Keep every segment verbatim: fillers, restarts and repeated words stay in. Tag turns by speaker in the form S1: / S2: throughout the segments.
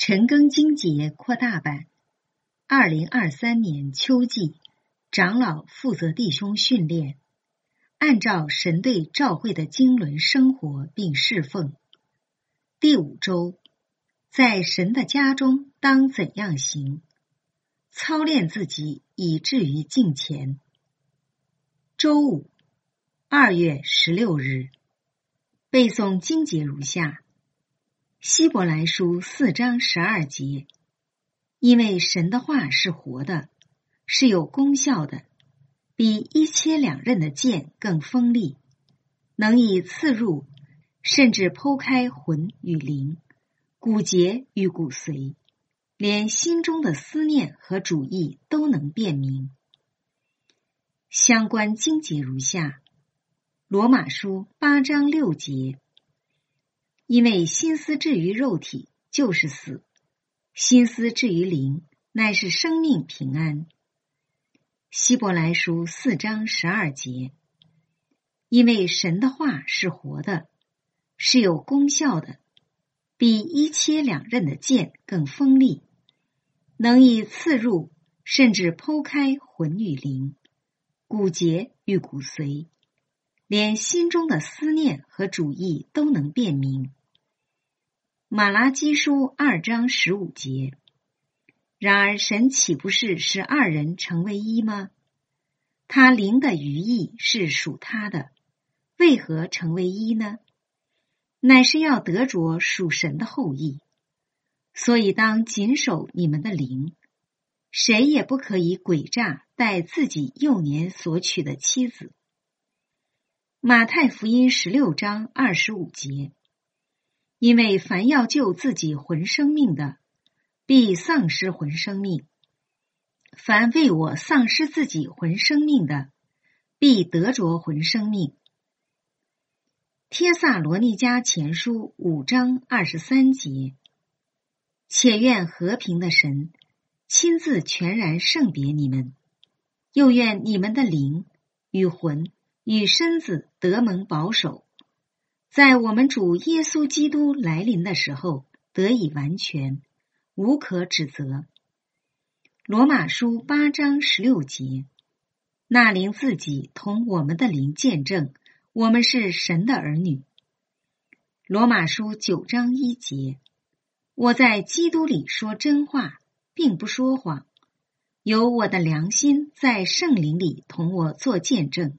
S1: 陈庚经节扩大版，二零二三年秋季，长老负责弟兄训练，按照神对召会的经纶生活并侍奉。第五周，在神的家中当怎样行？操练自己以至于敬虔。周五，二月十六日，背诵经节如下：希伯来书四章十二节，因为神的话是活的，是有功效的，比一切两刃的剑更锋利，能以刺入，甚至剖开魂与灵、骨节与骨髓，连心中的思念和主意都能辨明。相关经节如下：罗马书八章六节，因为心思至于肉体就是死，心思至于灵乃是生命平安。希伯来书四章十二节，因为神的话是活的，是有功效的，比一切两刃的剑更锋利，能以刺入，甚至剖开魂与灵、骨节与骨髓，连心中的思念和主意都能辨明。马拉基书二章十五节，然而神岂不是使二人成为一吗？他灵的余意是属他的，为何成为一呢？乃是要得着属神的后裔。所以当谨守你们的灵，谁也不可以诡诈待自己幼年所娶的妻子。马太福音十六章二十五节，因为凡要救自己魂生命的，必丧失魂生命；凡为我丧失自己魂生命的，必得着魂生命。帖撒罗尼迦前书五章二十三节，且愿和平的神亲自全然圣别你们，又愿你们的灵与魂与身子得蒙保守，在我们主耶稣基督来临的时候得以完全，无可指责。罗马书八章十六节，那灵自己同我们的灵见证，我们是神的儿女。罗马书九章一节，我在基督里说真话，并不说谎，有我的良心在圣灵里同我作见证。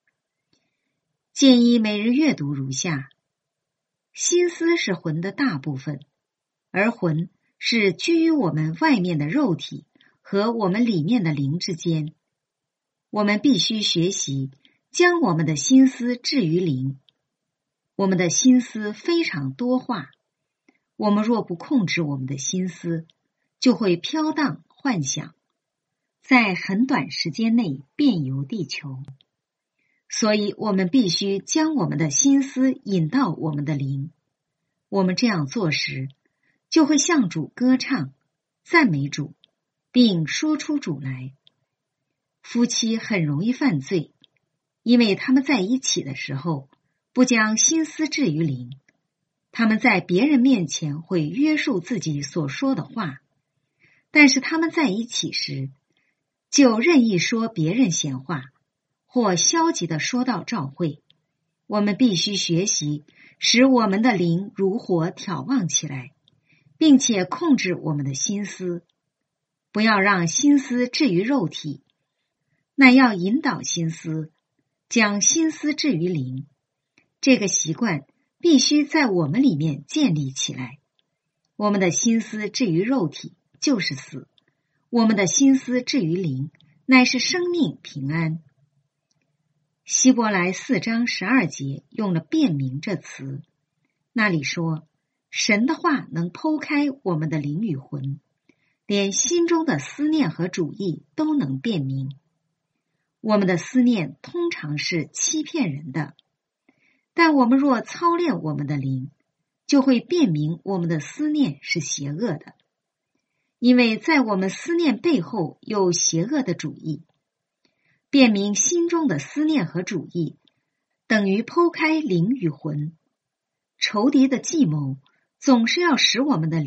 S1: 建议每日阅读如下：心思是魂的大部分，而魂是居于我们外面的肉体和我们里面的灵之间。我们必须学习将我们的心思置于灵。我们的心思非常多化，我们若不控制我们的心思，就会飘荡幻想，在很短时间内遍游地球。所以我们必须将我们的心思引到我们的灵。我们这样做时，就会向主歌唱，赞美主，并说出主来。夫妻很容易犯罪，因为他们在一起的时候，不将心思置于灵。他们在别人面前会约束自己所说的话，但是他们在一起时，就任意说别人闲话，或消极地说到召会。我们必须学习使我们的灵如火挑旺起来，并且控制我们的心思，不要让心思置于肉体，乃要引导心思，将心思置于灵。这个习惯必须在我们里面建立起来。我们的心思置于肉体就是死，我们的心思置于灵乃是生命平安。希伯来四章十二节用了辨明这词，那里说神的话能剖开我们的灵与魂，连心中的思念和主意都能辨明。我们的思念通常是欺骗人的，但我们若操练我们的灵，就会辨明我们的思念是邪恶的，因为在我们思念背后有邪恶的主意。辨明心中的思念和主意，等于剖开灵与魂。仇敌的计谋总是要使我们的灵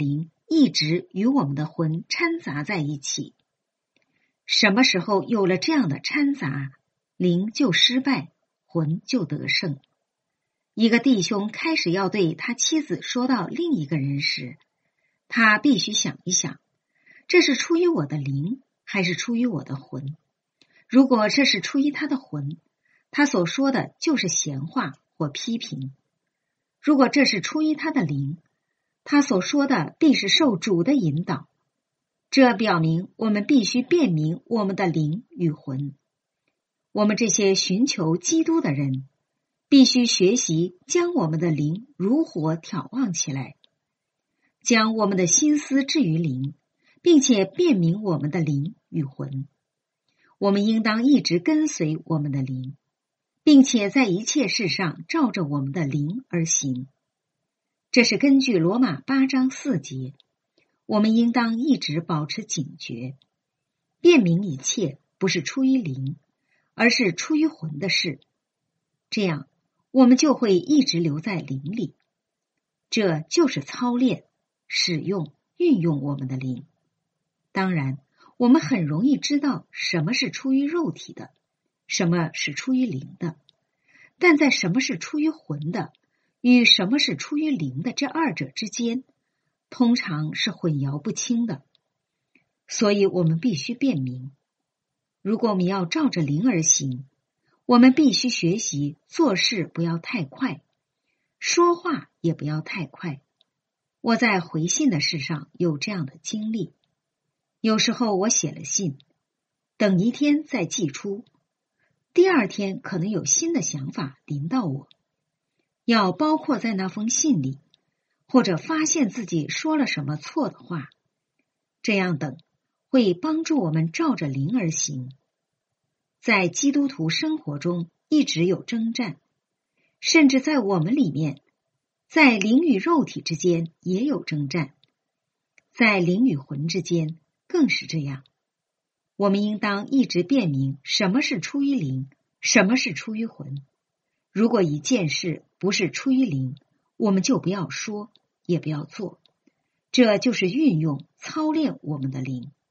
S1: 一直与我们的魂掺杂在一起。什么时候有了这样的掺杂，灵就失败，魂就得胜。一个弟兄开始要对他妻子说到另一个人时，他必须想一想，这是出于我的灵，还是出于我的魂？如果这是出于他的魂，他所说的就是闲话或批评；如果这是出于他的灵，他所说的必是受主的引导。这表明我们必须辨明我们的灵与魂。我们这些寻求基督的人，必须学习将我们的灵如火挑旺起来，将我们的心思置于灵，并且辨明我们的灵与魂。我们应当一直跟随我们的灵，并且在一切事上照着我们的灵而行。这是根据罗马八章四节，我们应当一直保持警觉，辨明一切不是出于灵，而是出于魂的事。这样，我们就会一直留在灵里。这就是操练、使用、运用我们的灵。当然，我们很容易知道什么是出于肉体的，什么是出于灵的。但在什么是出于魂的，与什么是出于灵的这二者之间，通常是混淆不清的。所以我们必须辨明。如果我们要照着灵而行，我们必须学习做事不要太快，说话也不要太快。我在回信的事上有这样的经历。有时候我写了信，等一天再寄出，第二天可能有新的想法临到我，要包括在那封信里，或者发现自己说了什么错的话，这样等会帮助我们照着灵而行。在基督徒生活中一直有征战，甚至在我们里面，在灵与肉体之间也有征战，在灵与魂之间更是这样。我们应当一直辨明什么是出于灵，什么是出于魂。如果一件事不是出于灵，我们就不要说，也不要做。这就是运用、操练我们的灵。